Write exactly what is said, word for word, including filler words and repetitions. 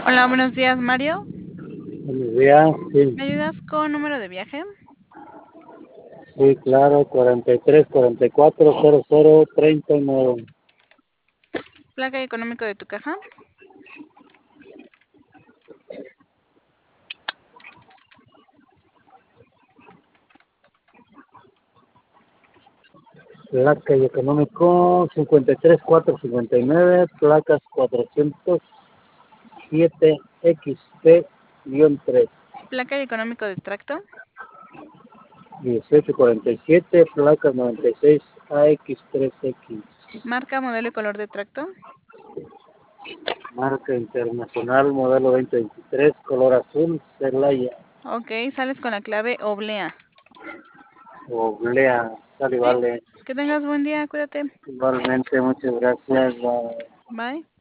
Hola, buenos días, Mario. Buenos días, ¿Me sí, ayudas con número de viaje? sí, claro, cuarenta y tres, cuarenta y cuatro, cero, cero, treinta y nueve. Placa y económico de tu caja. Placa y económico cincuenta y tres, cuatrocientos cincuenta y nueve, placas cuatrocientos siete X P tres, Placa y económico de tracto. dieciocho cuarenta y siete, placas noventa y seis A X tres X. Marca, modelo y color de tracto. Marca internacional, modelo veinte veintitrés, color azul, Celaya, Ok, sales con la clave oblea. oblea, sale, ¿Sí? vale. Que tengas buen día, cuídate. Igualmente, muchas gracias. Bye. Bye.